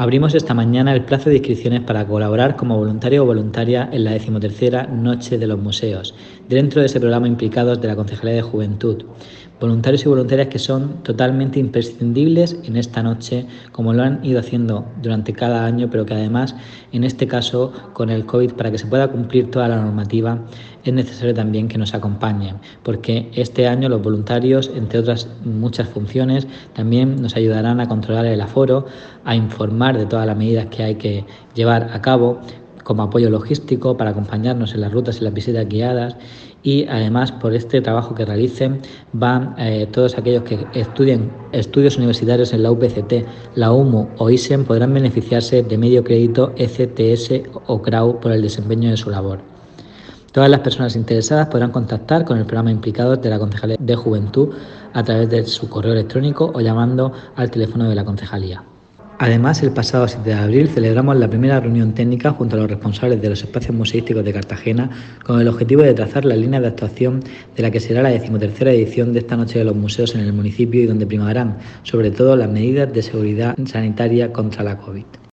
Abrimos esta mañana el plazo de inscripciones para colaborar como voluntario o voluntaria en la 13ª Noche de los Museos, dentro de ese programa implicados de la Concejalía de Juventud. Voluntarios y voluntarias que son totalmente imprescindibles en esta noche, como lo han ido haciendo durante cada año, pero que además, en este caso, con el COVID, para que se pueda cumplir toda la normativa, es necesario también que nos acompañen, porque este año los voluntarios, entre otras muchas funciones, también nos ayudarán a controlar el aforo, a informar de todas las medidas que hay que llevar a cabo, como apoyo logístico para acompañarnos en las rutas y las visitas guiadas, y además por este trabajo que realicen van todos aquellos que estudien estudios universitarios en la UPCT, la UMU o ISEM podrán beneficiarse de medio crédito ECTS o CRAU por el desempeño de su labor. Todas las personas interesadas podrán contactar con el programa Implicados de la Concejalía de Juventud a través de su correo electrónico o llamando al teléfono de la Concejalía. Además, el pasado 7 de abril celebramos la primera reunión técnica junto a los responsables de los espacios museísticos de Cartagena con el objetivo de trazar las líneas de actuación de la que será la 13ª edición de esta Noche de los Museos en el municipio y donde primarán sobre todo las medidas de seguridad sanitaria contra la COVID.